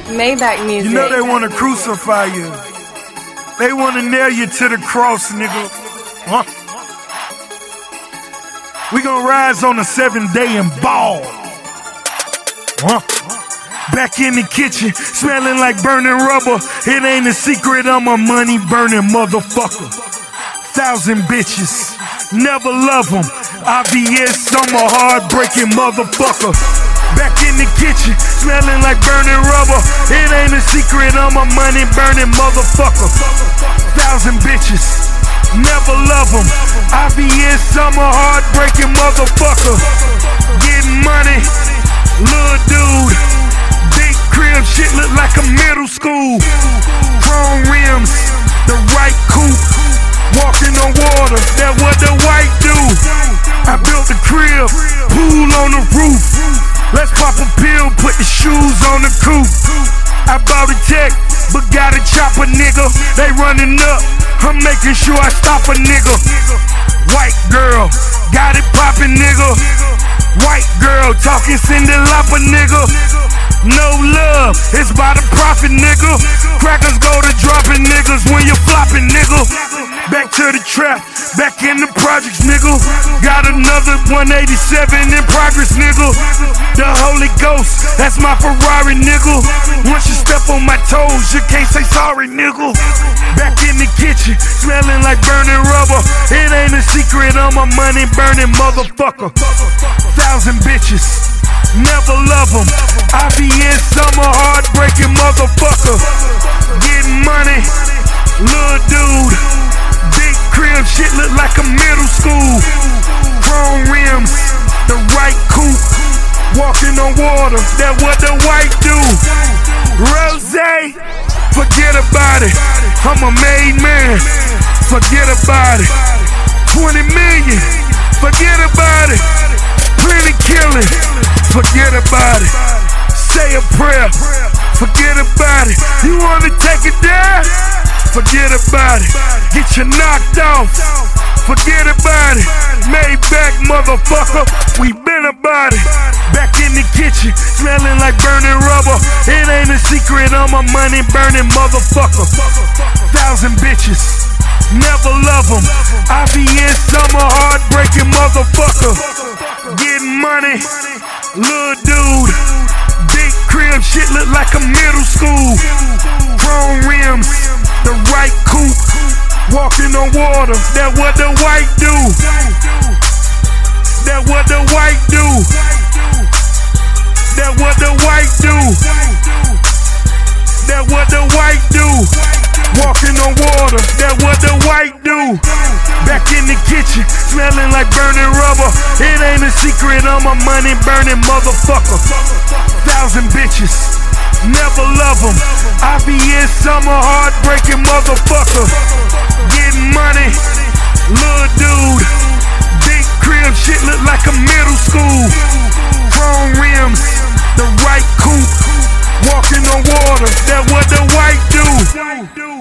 Maybach music. You know they want to crucify you. They want to nail you to the cross, nigga. Huh? We gonna rise on the 7th day and ball. Huh? Back in the kitchen, smelling like burning rubber. It ain't a secret, I'm a money burning motherfucker. 1,000 bitches, never love them. IBS, I'm a heartbreaking motherfucker. Back in the kitchen, smelling like burning rubber. It ain't a secret, I'm a money burning motherfucker. 1,000 bitches, never love them. IBS, I'm a heartbreaking motherfucker. Getting money, little dude. Big crib, shit look like a middle school. Chrome rims, the right coupe. Walking on water, that what the white do. I built the crib, pool on the roof. Let's pop a pill, put the shoes on the coupe. I bought a tech, but gotta chop a nigga. They running up, I'm making sure I stop a nigga. White girl, got it poppin' nigga. White girl, talking Cindy Lauper nigga. No love, it's by the profit nigga. Crackers go to dropping niggas when you're flopping nigga. Back to the trap, back in the projects nigga. Got another 187 in progress nigga. The Holy Ghost, that's my Ferrari nigga. Once you step on my toes, you can't say sorry nigga. Back in the kitchen, smelling like burning rubber. It ain't a secret, I'm a money burning motherfucker. 1,000 bitches, never love them. IBS, I'm a heartbreaking motherfucker. Getting money, little dude. Big crib, shit look like a middle school. Chrome rims, the right coupe. Walking on water, that what the white do. Rosé, forget about it. I'm a made man, forget about it. 20 million, forget about it. Plenty killing, forget about it. Say a prayer, forget about it. You wanna take it down? Forget about it. Get you knocked off, forget about it. Maybach motherfucker, we been about it. Back in the kitchen, smelling like burning rubber. It ain't a secret, I'm a money burning motherfucker. 1,000 bitches, never love them. IBS, I'm a heartbreaking motherfucker. Getting money, little dude. Big crib, shit look like a middle school. Chrome rims, the right coupe. Walking on water, that what the white do. That what the white do. That what the white do. That what the white do. Walking on water, that what the white do. Back in the kitchen, smelling like burning rubber. It ain't a secret, I'm a money burning motherfucker. 1,000 bitches, never love them. IBS, I'm a heartbreaking motherfucker. Getting money, little dude. Big crib, shit look like a